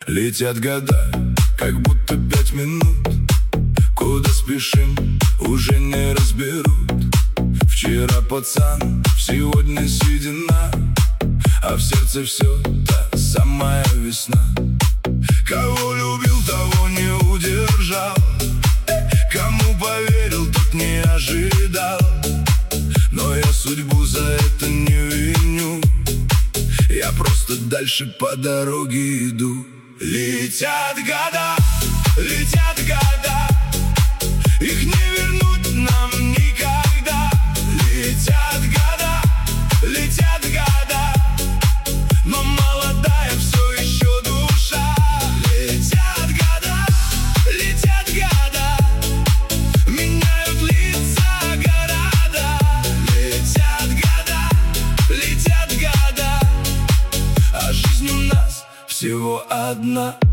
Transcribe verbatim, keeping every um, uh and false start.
Летят года, как будто пять минут. Куда спешим, уже не разберут. Вчера пацан, сегодня седина, а в сердце все та самая весна. Кого любил, того не удержал, кому поверил, тот не ожидал. Но я судьбу за это не виню, я просто дальше по дороге иду. Летят года, летят года, их не вернуть нам никогда. Летят года, летят года, но молодая все еще душа. Летят года, летят года, меняют лица города. Летят года, летят года, а жизнь у нас всего одна.